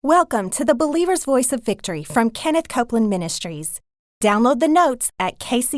Welcome to the Believer's Voice of Victory from Kenneth Copeland Ministries. Download the notes at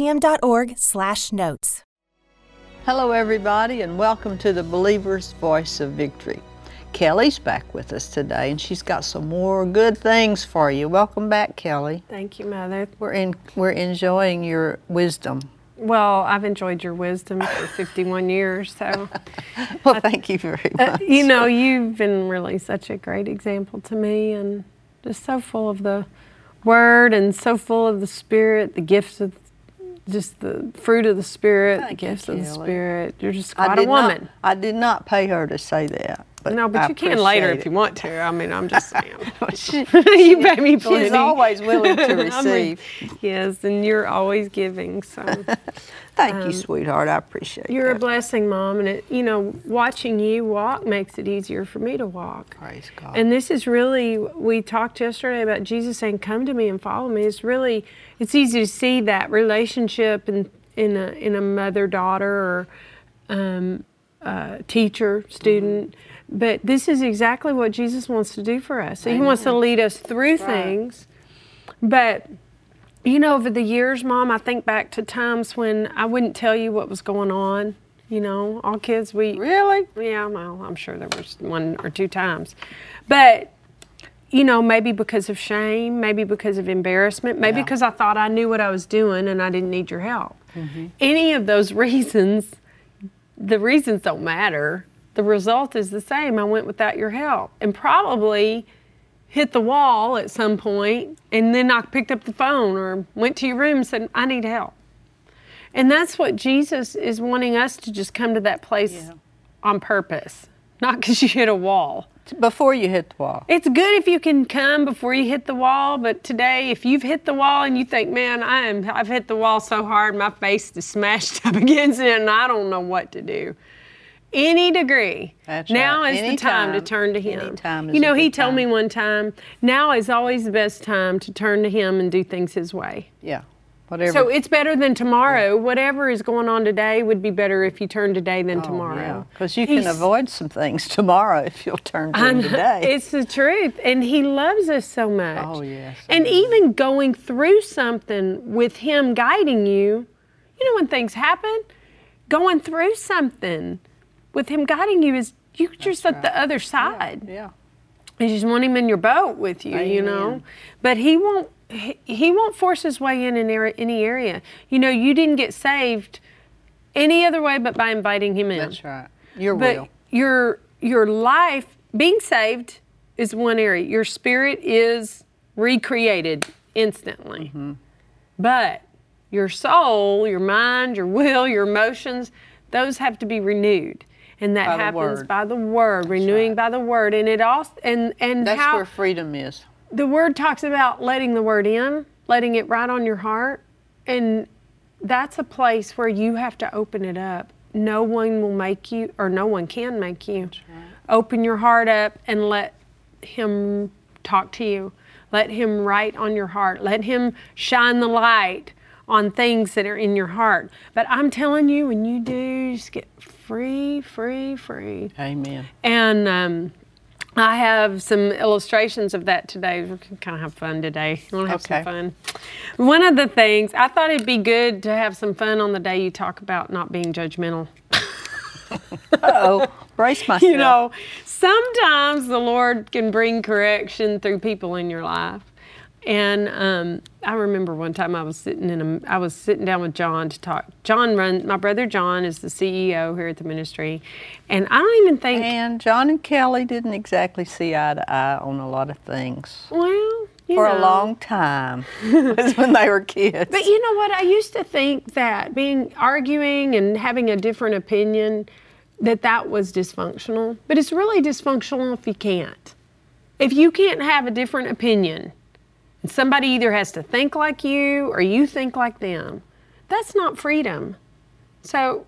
kcm.org/notes. Hello everybody, and welcome to the Believer's Voice of Victory. Kelly's back with us today, and she's got some more good things for you. Welcome back, Kelly. Thank you, Mother. We're enjoying your wisdom. Well, I've enjoyed your wisdom for 51 years, so. Well, thank you very much. You've been really such a great example to me, and just so full of the Word and so full of the Spirit, the gifts of, just the fruit of the Spirit, the gifts of the Spirit. You're just quite a woman. I did not pay her to say that. But no, but you can later if you want to. I mean, I'm just saying. You pay me plenty. She's always willing to receive. Yes, and you're always giving. So, thank you, sweetheart. I appreciate You're that. a blessing, Mom, and watching you walk makes it easier for me to walk. Praise God. And this is really, we talked yesterday about Jesus saying, "Come to me and follow me." It's easy to see that relationship in a mother-daughter or teacher-student. But this is exactly what Jesus wants to do for us. So He wants to lead us through things. But, over the years, Mom, I think back to times when I wouldn't tell you what was going on. All kids, Really? Yeah, well, I'm sure there was one or two times. But, maybe because of shame, maybe because of embarrassment, maybe because I thought I knew what I was doing and I didn't need your help. Mm-hmm. Any of those reasons, the reasons don't matter. The result is the same. I went without your help and probably hit the wall at some point, and then I picked up the phone or went to your room and said, "I need help." And that's what Jesus is wanting us to just come to that place on purpose, not because you hit a wall. Before you hit the wall. It's good if you can come before you hit the wall, but today, if you've hit the wall and you think, "Man, I've hit the wall so hard, my face is smashed up against it, and I don't know what to do." Any degree. That's now right. is the time to turn to Him. Anytime is He told me one time, now is always the best time to turn to Him and do things His way. Yeah. Whatever. So it's better than tomorrow. Yeah. Whatever is going on today would be better if you turn today than tomorrow. Because you can avoid some things tomorrow if you'll turn to Him today. It's the truth. And He loves us so much. Oh, yes. And even going through something with Him guiding you, when things happen, going through something with Him guiding you is just at the other side. Yeah. You just want Him in your boat with you, Amen. But He won't force His way in any area. You didn't get saved any other way but by inviting Him in. That's right. Your will. Your life, being saved is one area. Your spirit is recreated instantly. Mm-hmm. But your soul, your mind, your will, your emotions, those have to be renewed. And that happens by the Word, renewing by the Word. And it also and that's where freedom is. The Word talks about letting the Word in, letting it right on your heart. And that's a place where you have to open it up. No one will make you, or no one can make you. That's right. Open your heart up and let Him talk to you. Let Him write on your heart. Let Him shine the light on things that are in your heart. But I'm telling you, when you do, you just get free. Amen. And I have some illustrations of that today. We're going to kind of have fun today. You want to have some fun? One of the things, I thought it'd be good to have some fun on the day you talk about not being judgmental. Uh-oh. Brace myself. Sometimes the Lord can bring correction through people in your life. And I remember one time I was sitting down with John to talk. My brother John is the CEO here at the ministry, and I don't even think. And John and Kelly didn't exactly see eye to eye on a lot of things. Well, for a long time, was when they were kids. But you know what? I used to think that arguing and having a different opinion, that was dysfunctional. But it's really dysfunctional if you can't. If you can't have a different opinion. Somebody either has to think like you or you think like them. That's not freedom. So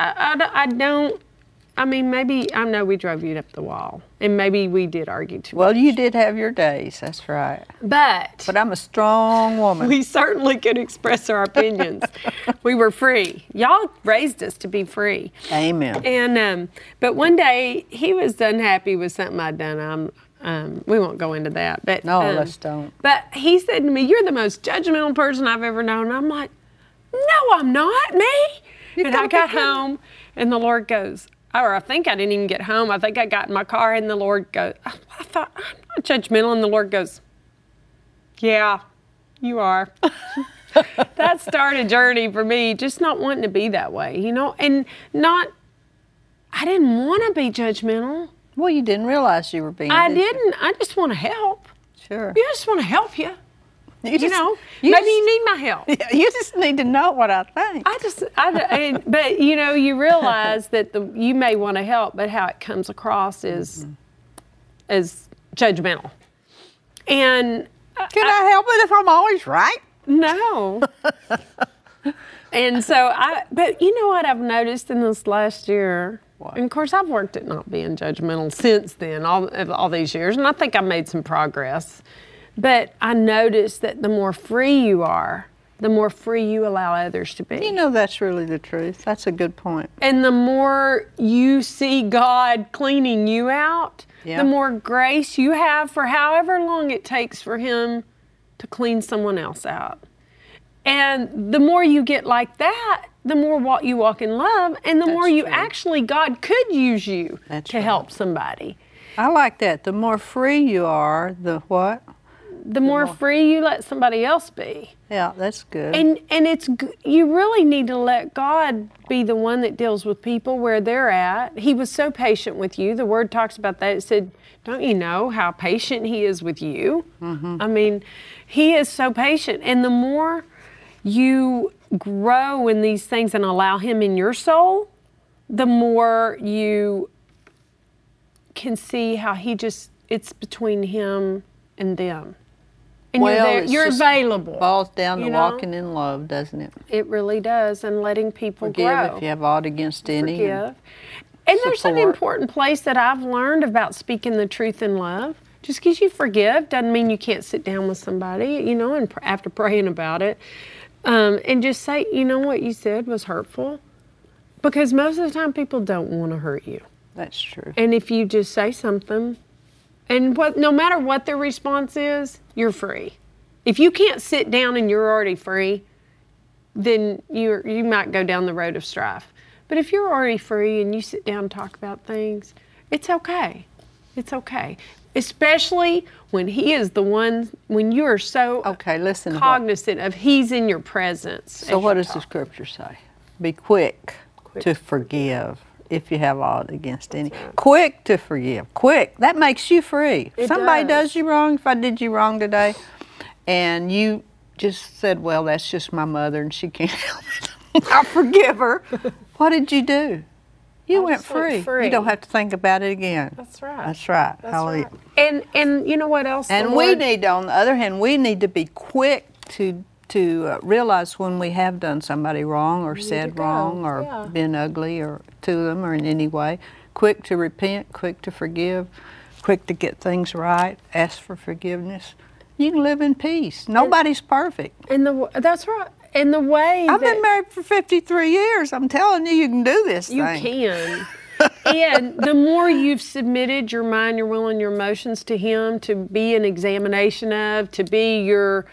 maybe, I know we drove you up the wall and maybe we did argue too much. Well, you did have your days, that's right. But I'm a strong woman. We certainly could express our opinions. We were free. Y'all raised us to be free. Amen. And, but one day he was unhappy with something I'd done. We won't go into that. But No, let's don't. But he said to me, "You're the most judgmental person I've ever known." And I'm like, "No, I'm not, me." And I got home, and the Lord goes, or I think I didn't even get home. I think I got in my car, and the Lord goes, I thought, I'm not judgmental. And the Lord goes, "Yeah, you are." That started a journey for me, just not wanting to be that way, and I didn't want to be judgmental. Well, you didn't realize you were being. I didn't. I just want to help. Sure. I just want to help you. Maybe you need my help. You just need to know what I think. But you realize that you may want to help, but how it comes across is judgmental. And can I help it if I'm always right? No. And so but you know what I've noticed in this last year? What? And of course I've worked at not being judgmental since then, all these years, and I think I've made some progress. But I noticed that the more free you are, the more free you allow others to be. That's really the truth. That's a good point. And the more you see God cleaning you out, the more grace you have for however long it takes for Him to clean someone else out. And the more you get like that, the more you walk in love, and the more you actually, God could use you to help somebody. I like that. The more free you are, the what? The more free you let somebody else be. Yeah, that's good. And you really need to let God be the one that deals with people where they're at. He was so patient with you. The Word talks about that. It said, don't you know how patient He is with you? Mm-hmm. I mean, He is so patient. And the more you grow in these things and allow Him in your soul, the more you can see how it's between Him and them. And you're available. Boils down to walking in love, doesn't it? It really does, and letting people Forgive grow. if you have aught against any. Forgive. And there's an important place that I've learned about speaking the truth in love. Just because you forgive doesn't mean you can't sit down with somebody, and after praying about it, and just say, what you said was hurtful. Because most of the time people don't want to hurt you. That's true. And if you just say something, and no matter what their response is, you're free. If you can't sit down and you're already free, then you might go down the road of strife. But if you're already free and you sit down and talk about things, it's okay. It's okay. Especially when He is the one, when you are so cognizant of He's in your presence. So what does the Scripture say? Be quick to forgive if you have aught against any. Right. Quick to forgive. Quick. That makes you free. If somebody does you wrong, if I did you wrong today, and you just said, well, that's just my mother and she can't help it. I'll forgive her. What did you do? You went free. You don't have to think about it again. That's right. That's right. Hallelujah. Right. And you know what else? And we need, on the other hand, we need to be quick to realize when we have done somebody wrong or said wrong or been ugly or to them or in any way. Quick to repent, quick to forgive, quick to get things right, ask for forgiveness. You can live in peace. Nobody's perfect. That's right. And the way I've been married for 53 years. I'm telling you, you can do this thing. You can. And the more you've submitted your mind, your will, and your emotions to Him to be an examination of, to be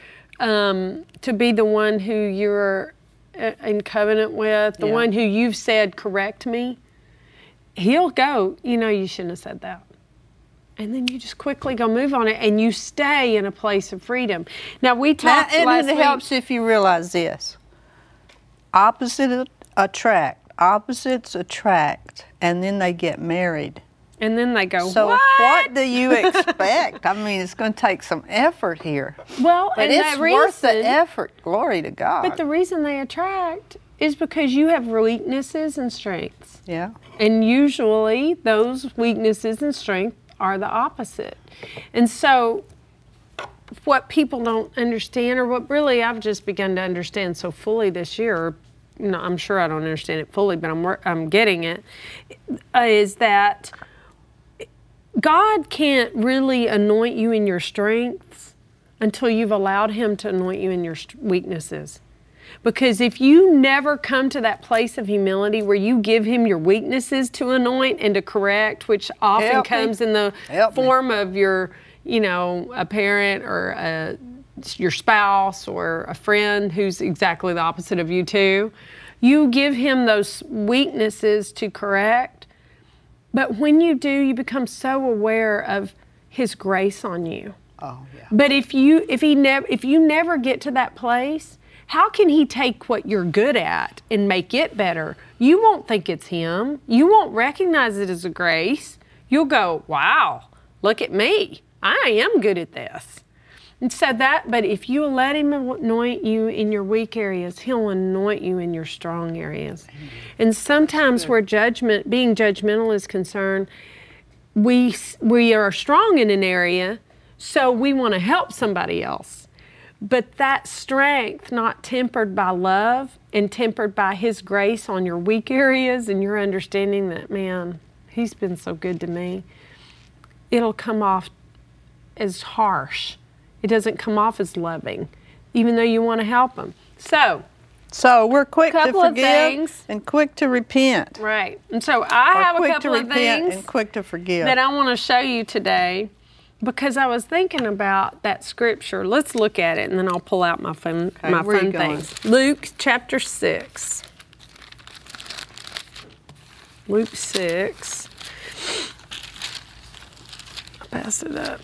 the one who you're in covenant with, the one who you've said, correct me, He'll go, you shouldn't have said that. And then you just quickly go move on it, and you stay in a place of freedom. Now, we talked last week. And it helps if you realize this. Opposites attract, and then they get married. And then they go, so what do you expect? I mean, it's going to take some effort here. Well, but it's worth the effort. Glory to God. But the reason they attract is because you have weaknesses and strengths. Yeah. And usually those weaknesses and strengths are the opposite. And so what people don't understand, or what really I've just begun to understand so fully this year, I'm sure I don't understand it fully, but I'm getting it, is that God can't really anoint you in your strengths until you've allowed Him to anoint you in your weaknesses. Because if you never come to that place of humility where you give him your weaknesses to anoint and to correct, which often comes in the form of your, a parent or your spouse or a friend who's exactly the opposite of you too, you give him those weaknesses to correct. But when you do, you become so aware of his grace on you. Oh, yeah. But if you never get to that place, how can he take what you're good at and make it better? You won't think it's him. You won't recognize it as a grace. You'll go, wow, look at me. I am good at this. And so but if you let him anoint you in your weak areas, he'll anoint you in your strong areas. And sometimes where being judgmental is concerned, we are strong in an area, so we want to help somebody else. But that strength, not tempered by love and tempered by his grace on your weak areas and your understanding that, man, he's been so good to me, it'll come off as harsh. It doesn't come off as loving, even though you want to help him. So we're quick to forgive and quick to repent. Right. And so I have a couple of things and quick to forgive that I want to show you today. Because I was thinking about that scripture. Let's look at it, and then I'll pull out my fun things. Luke chapter 6. Luke 6. I'll pass it up.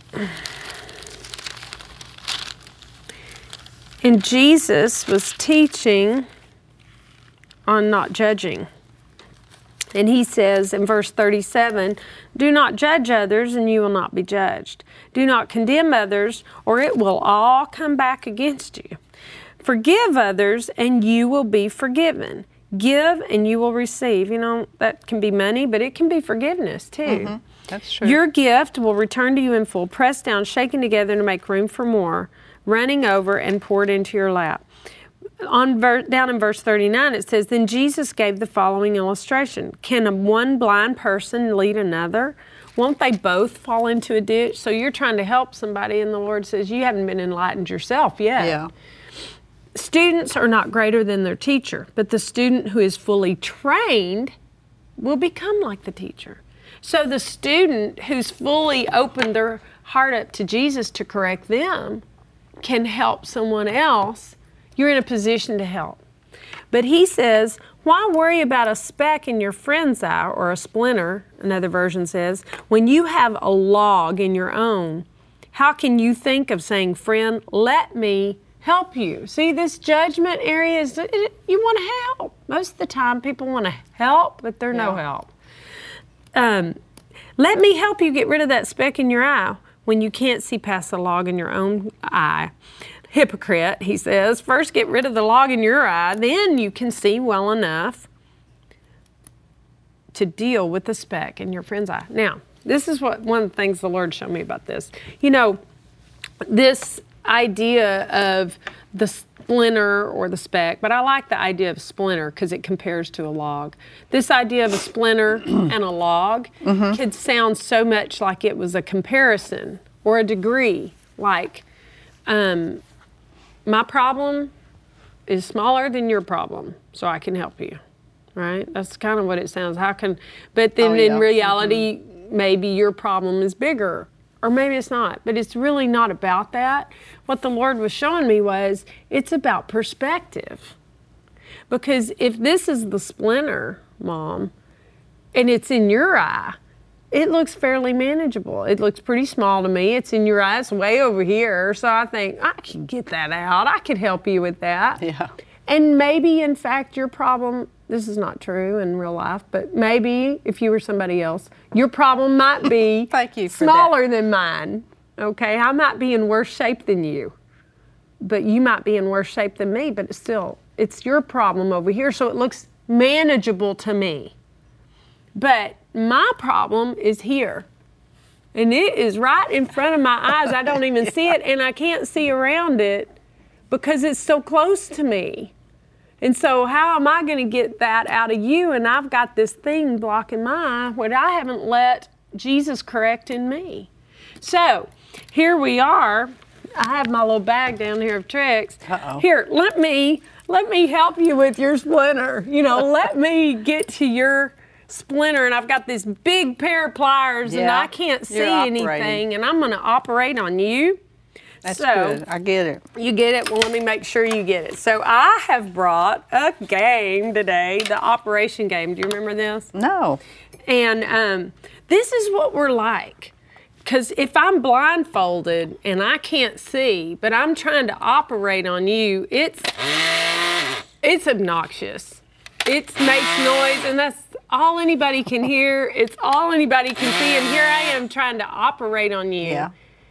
And Jesus was teaching on not judging. And he says in verse 37, do not judge others and you will not be judged. Do not condemn others or it will all come back against you. Forgive others and you will be forgiven. Give and you will receive. That can be money, but it can be forgiveness too. Mm-hmm. That's true. Your gift will return to you in full, pressed down, shaken together to make room for more, running over and poured into your lap. Down in verse 39, it says, then Jesus gave the following illustration. Can one blind person lead another? Won't they both fall into a ditch? So you're trying to help somebody, and the Lord says, you haven't been enlightened yourself yet. Yeah. Students are not greater than their teacher, but the student who is fully trained will become like the teacher. So the student who's fully opened their heart up to Jesus to correct them can help someone else. You're in a position to help. But he says, why worry about a speck in your friend's eye, or a splinter, another version says, when you have a log in your own? How can you think of saying, friend, let me help you? See, this judgment area is, you want to help. Most of the time people want to help, but they're no help. Let me help you get rid of that speck in your eye when you can't see past the log in your own eye. Hypocrite, he says, first get rid of the log in your eye, then you can see well enough to deal with the speck in your friend's eye. Now, this is one of the things the Lord showed me about this. This idea of the splinter or the speck, but I like the idea of splinter because it compares to a log. This idea of a splinter and a log could sound so much like it was a comparison or a degree, like, my problem is smaller than your problem, so I can help you, right? That's kind of what it sounds. But then in reality, maybe your problem is bigger, or maybe it's not. But it's really not about that. What the Lord was showing me was it's about perspective. Because if this is the splinter, Mom, and it's in your eye, it looks fairly manageable. It looks pretty small to me. It's in your eye. It's way over here. So I think, I can get that out. I could help you with that. Yeah. And maybe, in fact, your problem, this is not true in real life, but maybe if you were somebody else, your problem might be Thank you for smaller than mine. Okay? I might be in worse shape than you. But you might be in worse shape than me, but it's your problem over here. So it looks manageable to me. But my problem is here. And it is right in front of my eyes. I don't even see it, and I can't see around it because it's so close to me. And so how am I going to get that out of you? And I've got this thing blocking my eye, what I haven't let Jesus correct in me. So here we are. I have my little bag down here of tricks. Uh-oh. Here, let me help you with your splinter. You know, let me get to your splinter, and I've got this big pair of pliers, and I can't see anything, and I'm going to operate on you. That's good. I get it. You get it? Well, let me make sure you get it. So I have brought a game today, the operation game. Do you remember this? No. And this is what we're like. Because if I'm blindfolded and I can't see, but I'm trying to operate on you, it's obnoxious. It makes noise, and that's all anybody can hear. It's all anybody can see, and here I am trying to operate on you. Yeah.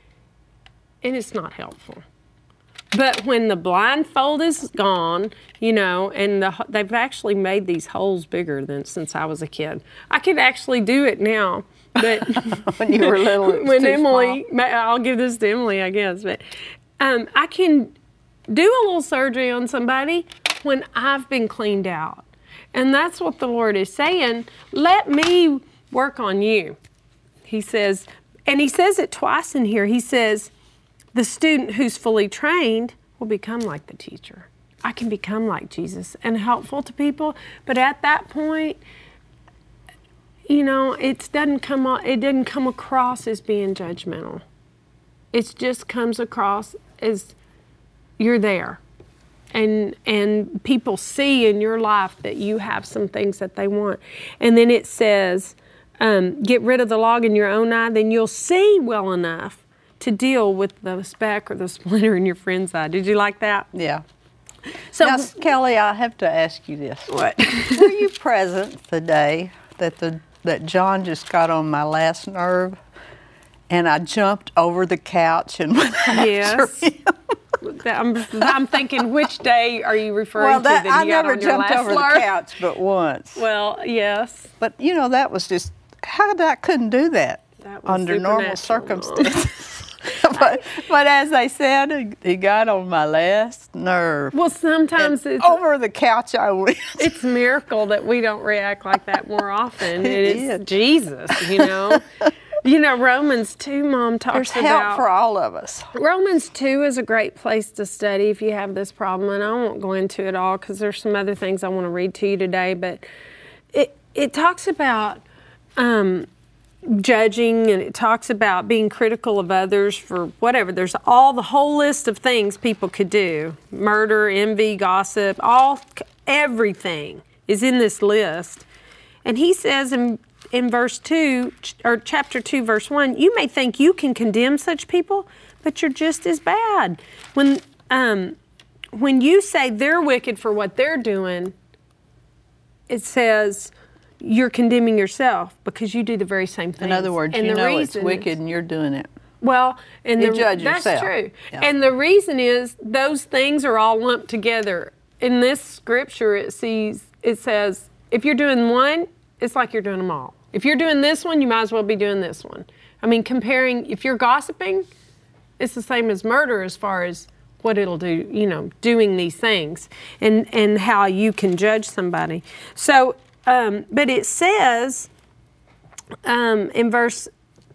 And it's not helpful. But when the blindfold is gone, you know, and they've actually made these holes bigger than since I was a kid. I could actually do it now. But when you were little, it was when too Emily, small. I'll give this to Emily, I guess. But I can do a little surgery on somebody when I've been cleaned out. And that's what the Lord is saying. Let me work on you. He says, and he says it twice in here. He says, the student who's fully trained will become like the teacher. I can become like Jesus and helpful to people. But at that point, you know, it doesn't come across as being judgmental. It just comes across as you're there. And people see in your life that you have some things that they want. And then it says, get rid of the log in your own eye, then you'll see well enough to deal with the speck or the splinter in your friend's eye. Did you like that? Yeah. So Now, Kelly, I have to ask you this. What? Were you present the day that John just got on my last nerve, and I jumped over the couch and went after him? I'm thinking, which day are you referring to that I you got never on your jumped last over nerve? the couch but once. Well, yes. But, you know, that was just, I couldn't do that under normal circumstances. But as I said, he got on my last nerve. Well, sometimes it's over the couch I went. It's a miracle that we don't react like that more often. It is is. Jesus, you know. You know, Romans 2, Mom talks There's about. help for all of us. Romans 2 is a great place to study if you have this problem, and I won't go into it all because there's some other things I want to read to you today. But it talks about judging, and it talks about being critical of others for whatever. There's the whole list of things people could do: murder, envy, gossip, everything is in this list. And he says in verse 2, or chapter 2, verse 1, you may think you can condemn such people, but you're just as bad. When you say they're wicked for what they're doing, it says you're condemning yourself because you do the very same thing. In other words, you know it's wicked and you're doing it. Well, and you judge yourself. That's true. Yeah. And the reason is those things are all lumped together. In this scripture, it says, if you're doing one, it's like you're doing them all. If you're doing this one, you might as well be doing this one. I mean, comparing, if you're gossiping, it's the same as murder as far as what it'll do, you know, doing these things and how you can judge somebody. So, but it says in verse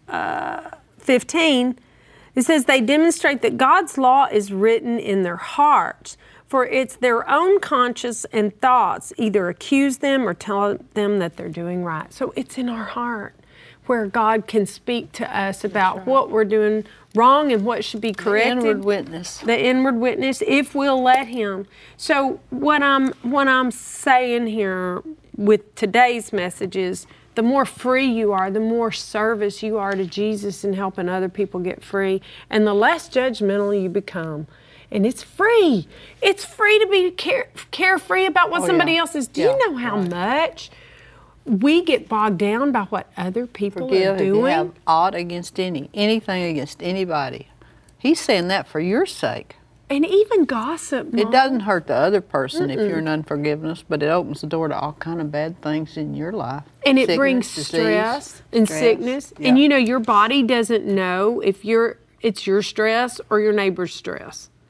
15, it says, they demonstrate that God's law is written in their hearts, for it's their own conscience and thoughts either accuse them or tell them that they're doing right. So it's in our heart where God can speak to us about what we're doing wrong and what should be corrected. The inward witness. The inward witness, if we'll let Him. So what I'm saying here with today's message is, the more free you are, the more service you are to Jesus in helping other people get free, and the less judgmental you become. And it's free. It's free to be carefree about what somebody else is. Do you know how much we get bogged down by what other people are doing? If you have aught against anything against anybody. He's saying that for your sake. And even gossip, Mom. It doesn't hurt the other person if you're in unforgiveness, but it opens the door to all kind of bad things in your life. And it brings stress and sickness. Yeah. And you know, your body doesn't know if it's your stress or your neighbor's stress.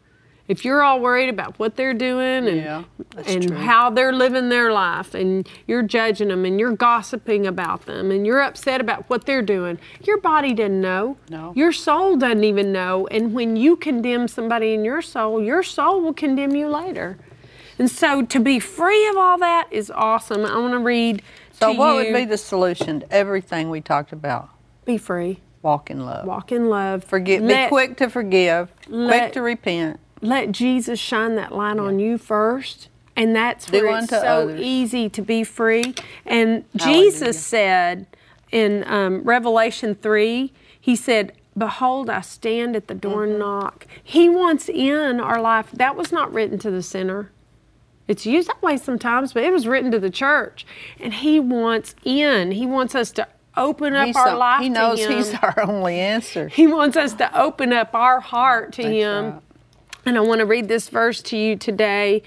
If you're all worried about what they're doing and how they're living their life, and you're judging them and you're gossiping about them and you're upset about what they're doing, your body doesn't know. No. Your soul doesn't even know. And when you condemn somebody in your soul will condemn you later. And so to be free of all that is awesome. I want to read So what would be the solution to everything we talked about? Be free. Walk in love. Walk in love. Forgive. Be quick to forgive. Quick to repent. Let Jesus shine that light on you first. And that's where it's so easy to be free. And Jesus said in Revelation 3, he said, behold, I stand at the door and knock. He wants in our life. That was not written to the sinner. It's used that way sometimes, but it was written to the church. And he wants in. He wants us to open up our life to him. He knows he's our only answer. He wants us to open up our heart to him. Right. And I want to read this verse to you today.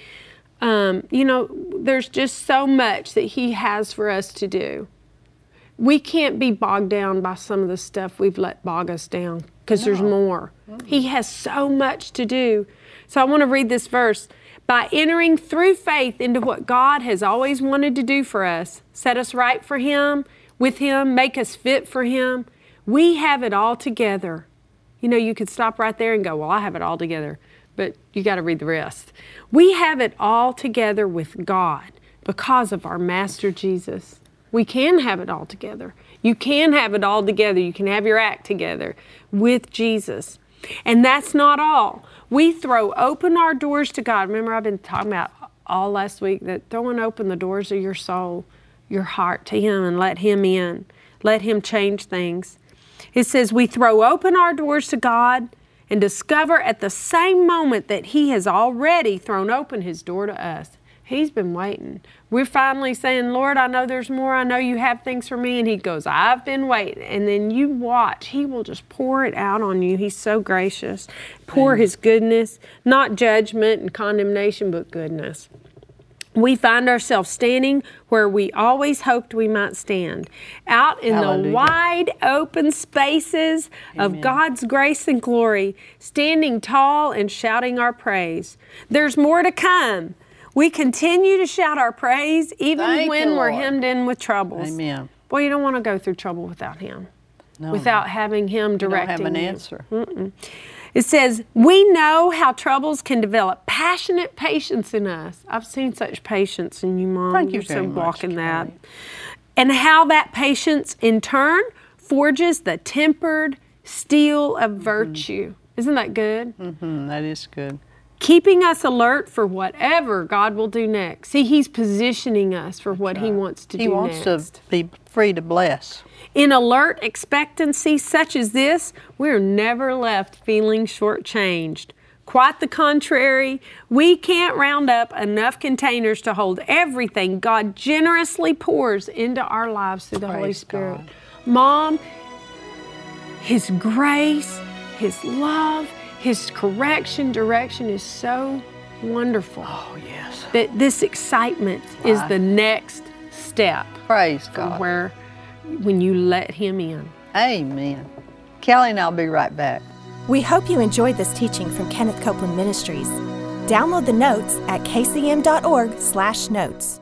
There's just so much that he has for us to do. We can't be bogged down by some of the stuff we've let bog us down, because there's more. He has so much to do. So I want to read this verse. By entering through faith into what God has always wanted to do for us, set us right for him, with him, make us fit for him, we have it all together. You could stop right there and go, well, I have it all together. But you got to read the rest. We have it all together with God because of our Master Jesus. We can have it all together. You can have it all together. You can have your act together with Jesus. And that's not all. We throw open our doors to God. Remember, I've been talking about all last week that throwing open the doors of your soul, your heart to him, and let him in. Let him change things. It says we throw open our doors to God and discover at the same moment that he has already thrown open his door to us. He's been waiting. We're finally saying, Lord, I know there's more. I know you have things for me. And he goes, I've been waiting. And then you watch. He will just pour it out on you. He's so gracious. Pour his goodness, not judgment and condemnation, but goodness. We find ourselves standing where we always hoped we might stand, out in the wide open spaces of God's grace and glory, standing tall and shouting our praise. There's more to come. We continue to shout our praise even when we're hemmed in with troubles. Amen. Boy, you don't want to go through trouble without him, without having him directing you. Don't have an answer. It says, we know how troubles can develop passionate patience in us. I've seen such patience in you, Mom. Thank you You're very so much, walking that. Kelly. And how that patience, in turn, forges the tempered steel of virtue. Isn't that good? That is good. Keeping us alert for whatever God will do next. See, he's positioning us for what he wants to do next. He wants to be free to bless. In alert expectancy such as this, we're never left feeling shortchanged. Quite the contrary, we can't round up enough containers to hold everything God generously pours into our lives through the Holy Spirit. God. Mom, his grace, his love, his correction, direction is so wonderful. Oh, yes. That this excitement is the next step. Praise from God. When you let him in. Amen. Kelly and I'll be right back. We hope you enjoyed this teaching from Kenneth Copeland Ministries. Download the notes at kcm.org/notes.